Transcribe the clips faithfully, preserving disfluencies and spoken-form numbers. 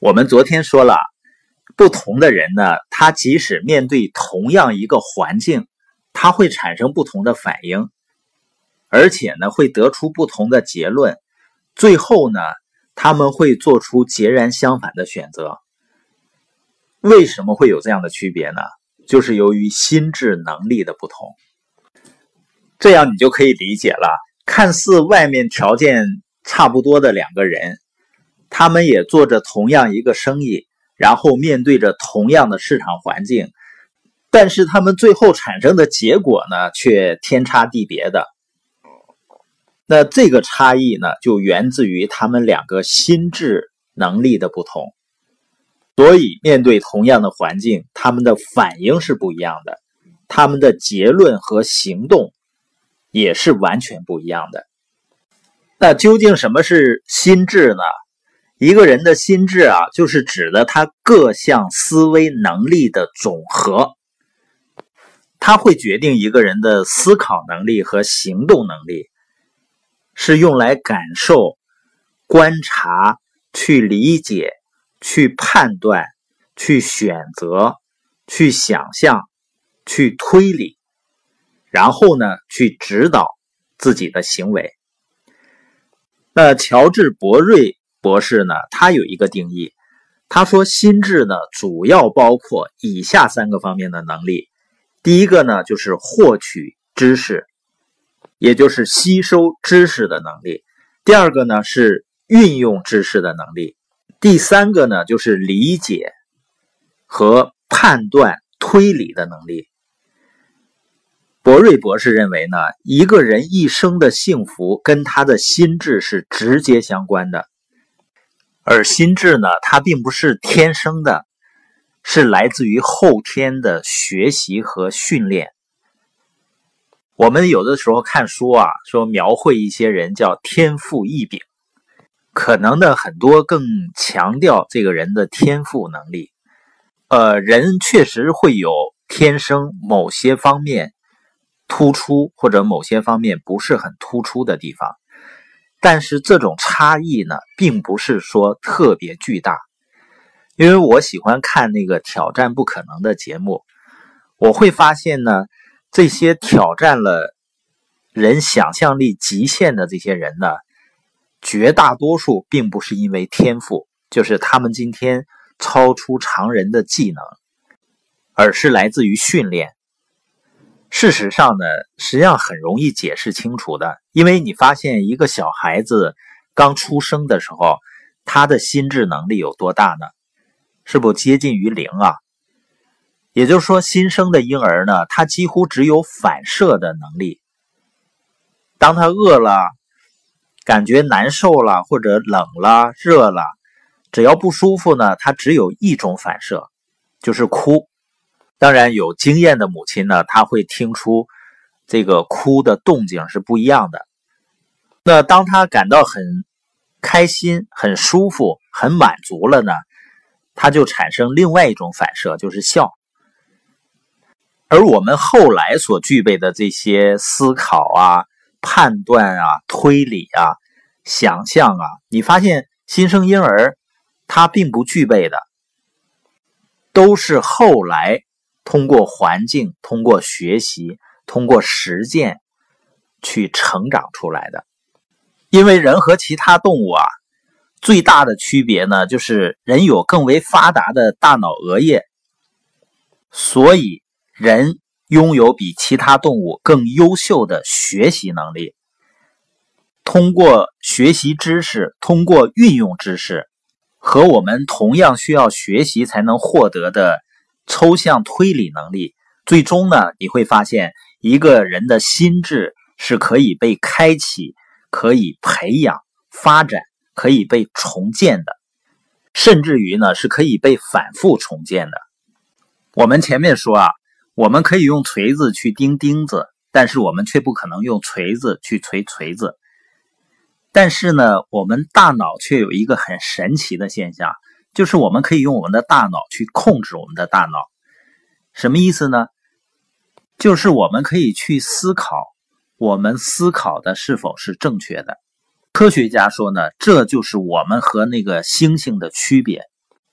我们昨天说了，不同的人呢，他即使面对同样一个环境，他会产生不同的反应，而且呢，会得出不同的结论，最后呢，他们会做出截然相反的选择。为什么会有这样的区别呢？就是由于心智能力的不同。这样你就可以理解了，看似外面条件差不多的两个人，他们也做着同样一个生意，然后面对着同样的市场环境，但是他们最后产生的结果呢，却天差地别的。那这个差异呢，就源自于他们两个心智能力的不同。所以面对同样的环境，他们的反应是不一样的，他们的结论和行动也是完全不一样的。那究竟什么是心智呢？一个人的心智啊，就是指的他各项思维能力的总和。它会决定一个人的思考能力和行动能力，是用来感受、观察、去理解、去判断、去选择、去想象、去推理，然后呢，去指导自己的行为。那乔治·博瑞博士呢，他有一个定义，他说心智呢，主要包括以下三个方面的能力。第一个呢，就是获取知识，也就是吸收知识的能力。第二个呢，是运用知识的能力。第三个呢，就是理解和判断推理的能力。博瑞博士认为呢，一个人一生的幸福跟他的心智是直接相关的。而心智呢，它并不是天生的，是来自于后天的学习和训练。我们有的时候看书啊，说描绘一些人叫天赋异禀，可能呢很多更强调这个人的天赋能力。呃，人确实会有天生某些方面突出，或者某些方面不是很突出的地方。但是这种差异呢，并不是说特别巨大。因为我喜欢看那个挑战不可能的节目，我会发现呢，这些挑战了人想象力极限的这些人呢，绝大多数并不是因为天赋，就是他们今天超出常人的技能，而是来自于训练。事实上呢，实际上很容易解释清楚的，因为你发现一个小孩子刚出生的时候，他的心智能力有多大呢？是不接近于零啊？也就是说，新生的婴儿呢，他几乎只有反射的能力。当他饿了，感觉难受了，或者冷了、热了，只要不舒服呢，他只有一种反射，就是哭。当然有经验的母亲呢，她会听出这个哭的动静是不一样的。那当她感到很开心、很舒服、很满足了呢，她就产生另外一种反射，就是笑。而我们后来所具备的这些思考啊、判断啊、推理啊、想象啊，你发现新生婴儿他并不具备的，都是后来通过环境、通过学习、通过实践去成长出来的。因为人和其他动物啊，最大的区别呢，就是人有更为发达的大脑额叶，所以人拥有比其他动物更优秀的学习能力。通过学习知识，通过运用知识，和我们同样需要学习才能获得的抽象推理能力，最终呢，你会发现一个人的心智是可以被开启、可以培养、发展、可以被重建的，甚至于呢，是可以被反复重建的。我们前面说啊，我们可以用锤子去钉钉子，但是我们却不可能用锤子去锤锤子。但是呢，我们大脑却有一个很神奇的现象，就是我们可以用我们的大脑去控制我们的大脑。什么意思呢？就是我们可以去思考，我们思考的是否是正确的。科学家说呢，这就是我们和那个猩猩的区别。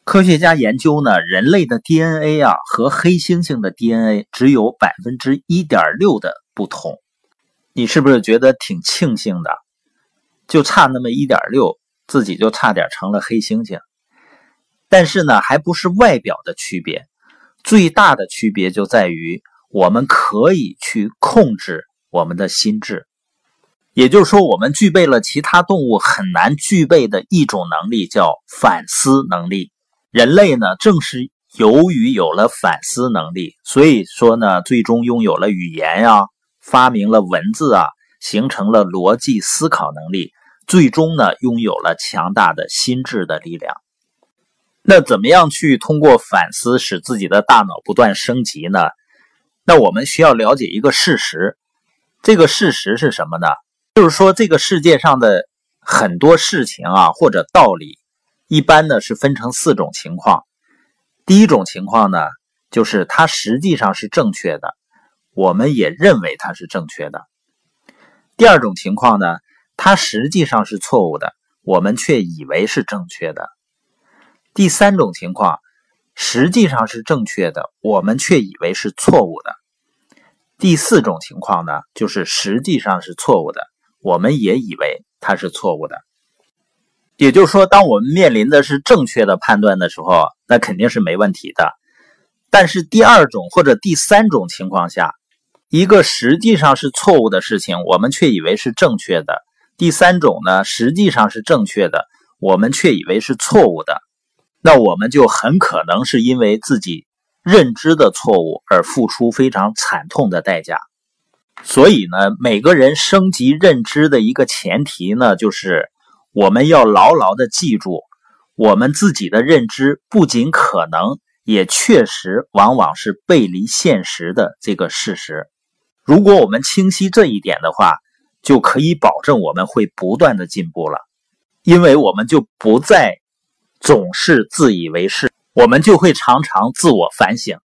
科学家研究呢，人类的 D N A 啊和黑猩猩的 D N A 只有 百分之一点六 的不同。你是不是觉得挺庆幸的？就差那么 一点六， 自己就差点成了黑猩猩。但是呢，还不是外表的区别，最大的区别就在于我们可以去控制我们的心智。也就是说，我们具备了其他动物很难具备的一种能力，叫反思能力。人类呢，正是由于有了反思能力，所以说呢，最终拥有了语言啊，发明了文字啊，形成了逻辑思考能力，最终呢，拥有了强大的心智的力量。那怎么样去通过反思使自己的大脑不断升级呢？那我们需要了解一个事实，这个事实是什么呢？就是说这个世界上的很多事情啊，或者道理，一般呢是分成四种情况。第一种情况呢，就是它实际上是正确的，我们也认为它是正确的。第二种情况呢，它实际上是错误的，我们却以为是正确的。第三种情况，实际上是正确的，我们却以为是错误的。第四种情况呢，就是实际上是错误的，我们也以为它是错误的。也就是说，当我们面临的是正确的判断的时候，那肯定是没问题的。但是第二种或者第三种情况下，一个实际上是错误的事情，我们却以为是正确的；第三种呢，实际上是正确的，我们却以为是错误的。那我们就很可能是因为自己认知的错误而付出非常惨痛的代价。所以呢，每个人升级认知的一个前提呢，就是我们要牢牢地记住，我们自己的认知不仅可能，也确实往往是背离现实的这个事实。如果我们清晰这一点的话，就可以保证我们会不断地进步了，因为我们就不再总是自以为是，我们就会常常自我反省。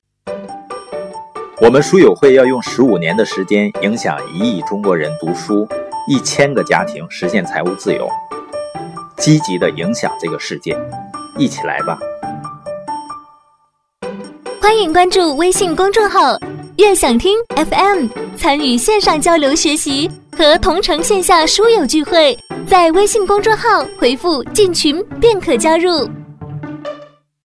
我们书友会要用十五年的时间影响一亿中国人读书，一千个家庭实现财务自由，积极的影响这个世界，一起来吧！ 欢迎关注微信公众号悦享听 F M， 参与线上交流学习和同城线下书友聚会，在微信公众号回复进群便可加入。